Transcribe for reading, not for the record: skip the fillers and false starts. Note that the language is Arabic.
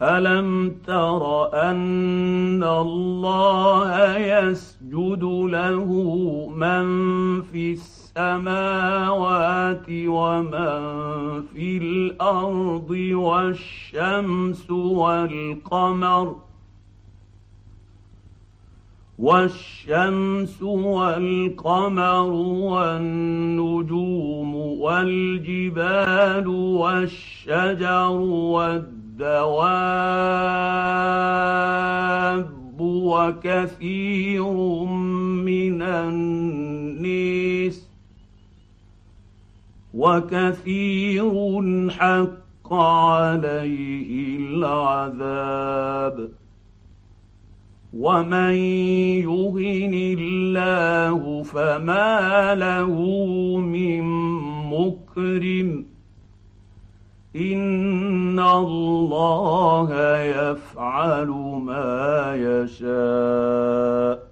ألم تر أن الله يسجد له من في السماوات ومن في الأرض والشمس والقمر والنجوم والجبال والشجر والدواب وكثير حق عليه العذاب. ومن يهن الله فما له من مكرم إن الله يفعل ما يشاء.